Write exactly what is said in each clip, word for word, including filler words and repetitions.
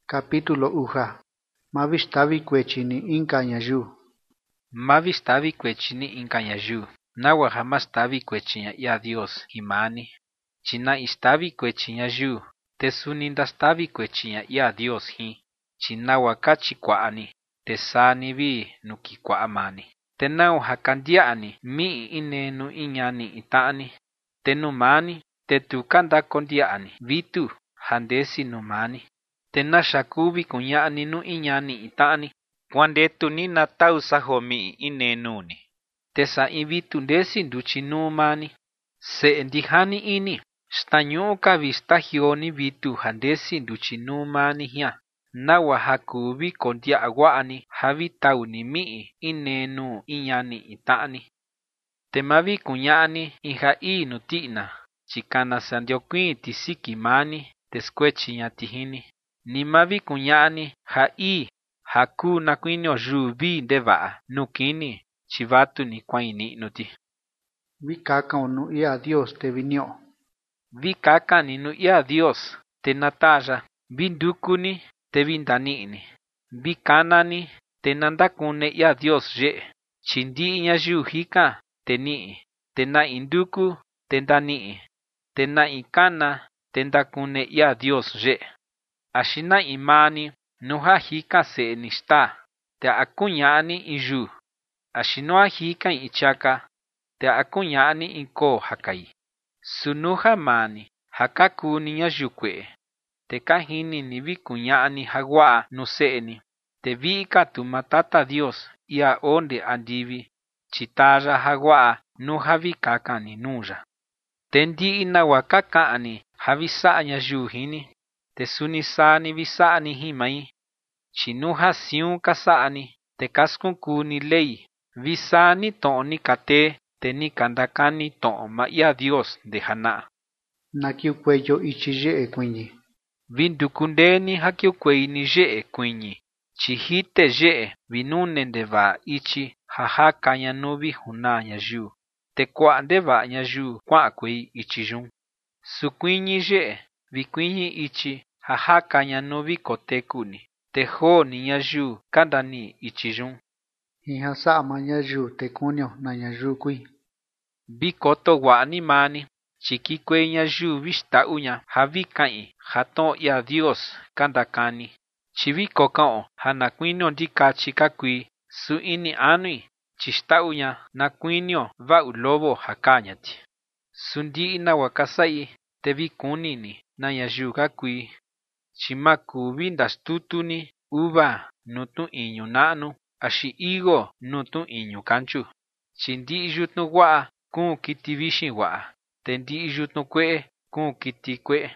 Capítulo uja. Mavistavi kuechini inka ñayu. Mavistavi kuechini inka ñayu. Nawa jamás tavi kuechiña ya Dios himani. China istavi kuechi ñayu. Tesuni ndastavi kuechiña ya Dios hi. Chinawa kachi kua'ani. Tesani vi nuki kua'amani. Tenau hakandia'ani mi'i inenu iñani ita'ani. Tenumani tetu kanda kondia'ani vitu handesi numani. Tenashakuvi kuña'ani nu iñani ita'ani. Kuandetu ni natau sahomi inenuni. Tesa invitu ndesi nduchi numani. Se ndihani ini. Stañuka vistahioni vitu handesi nduchi numani hia. Nawa hakuvi kondia agua'ani havitau ni mi'i inenu iñani ita'ani. Temavi kuña'ani inha'i nuti'na. Chikana sandiokuin tisiki mani teskuechiña tihini. Nimavi kuña'ani ha'i haku nakuinio yuvi ndeva'a nukini chivatu ni kuaini nuti. Vikaka onu ia Dios te vinio. Vikaka ni nu ia Dios te nataya. Vindukuni te vindani'ni. Vikanani te nandakune ia Dios ye. Chindi ñayu hika te ni'i. Te na induku te ndani'i. Te na ikana te ndakune ia Dios ye. Ashina imani nuha hika se nishta. Te akuña'ani iyu. Ashinoa hika ichaka. Te akuña'ani inko hakai. Sunuha mani hakakuni ñayukue. Te kahini ni vikuña'ani hagua'a nuse'eni. Te vika tu matata Dios ia onde andivi. Chitaya hagua'a nuha vikakani nuya. Te ndi'i nawa kaka'ani havisa'a ñayu hini. Te sunisani visa'ani himai. Chinuha siun kasa'ani. Te kaskunkuni lei. Visani to'oni kate. Te ni kandakani to'o ma ia Dios de hana'a. Nakiukueyo ichi ye'e kuiñi. Vindukundeni hakiukweini ye'e kuiñi. Chihite ye'e vinune ndeva ichi hahaka ñanuvi huna ñayu. Te kua'a ndeva ñayu kua'a kuei ichi yun. Sukuiñi ye'e vikuiñi ichi hahaka ñanuvi kotekuni. Te ho ni ñayu kandani ichi yun. Hihasa'ama ñayu te kunio na ñayu kui. Vikoto wa'ani mani. Chikikue ñayu vishta'uña havikai haton ia Dios kandakani. Chivikokao hanakuinio ndikachi kakui su ini anui chishta'uña nakuinio va'u lobo hakañati. Sundi'i nawa kasai te vikunini na ñayu kakui. Chimakuvi ndastutuni uva nutu iñu na'nu axi higo nutu iñu kanchu. Chindi'i yutnu wa'a kun kiti vixin wa'a. Te ndi'i yutnu kue'e kun kiti kue'e.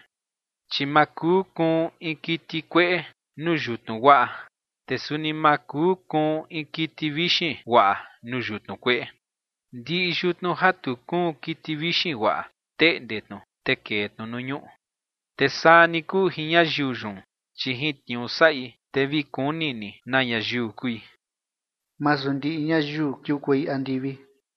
Chimaku kun in kiti kue'e nu yutnu wa'a. Te suni maku kun in kiti vixin wa'a nu yutnu kue'e. Ndi'i yutnu hatu kun kiti vixin wa'a te'ndetnu te ketnu nu ñu'u. Te sani ku hiñayu yun. Chihitñu sa'i te vikunini na ñayu kui. Masundi'i ñayu kiukuei andivi.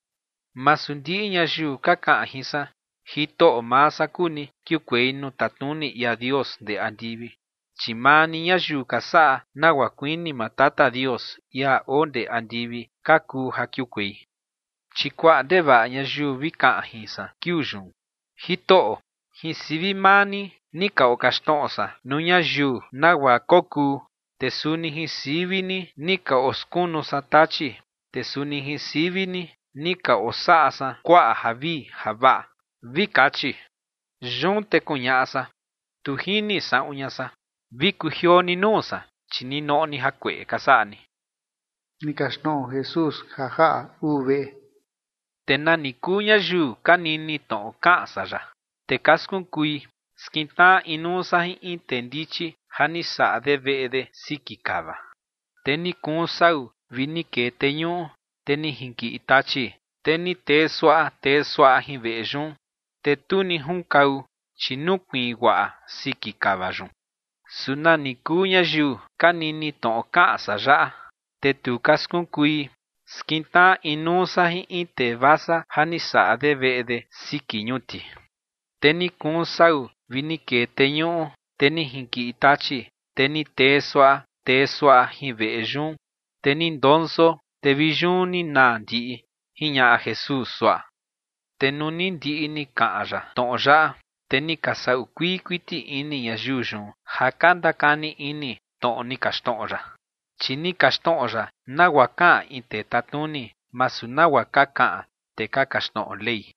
Masundi'i ñayu kaka'a hisa. Hito'o masa kuni kiukuei nu tatuni ia Dios de andivi. Chimani ñayu kasa'a nawa kuini matata Dios ia onde andivi kaku hakiukuei. Chikua'a ndeva'a ñayu vika'a hisa kiuyun. Hito'o hisivi mani nika okaxto'osa nu ñayu nawa koku. Te suni hisivini nika oskunusa tachi. Te suni hisivini nika osa'asa kua'a javi java'a. Vikachi. Yun te kuña'asa. Tu hini sa'uñasa. Vikujioni nusa. Chinino'ni hakue kasa'ani. Nikaxto'o Jesús jaja'a uve. Te nani ku ñayu kanini to'o ka'asaya. Te kaskunkui. Skinta inusa hi'in te ndichi hani sa'de ve'ede sikikava. Te ni kun sau vini kete ñu'u. Te ni hinki'i tachi. Te ni te sua'a te sua'a hin ve'e yun. Te tu ni hunkau chinukuin wa'a sikikava yun. Sunani ku ñayu kanini to'o ka'asa ya'a. Te tu kaskunkui. Skinta inusa hi'in te vasa hani sa'de ve'ede sikiñuti. Te ni kun sau vini kete ñu'u. Te ni hinki'i tachi. te ni tee sua'a tee sua'a jin ve'e yun, te ni ndonso, te vi yun ni naa ndi'i ―jiña'a Jesús sua'a. Te nuu ni ndi'i ni ka'an ya to'on ya'a, te ni ka sa'u kuii kuiti ini ñayiu yun ja ka ndakani ini to'on ni kaxtno'o ya. Chi ni kaxtno'o ya nagua ka'an in tee tatnuni, masu nagua ka ka'an tee ka kaxtno'o ley.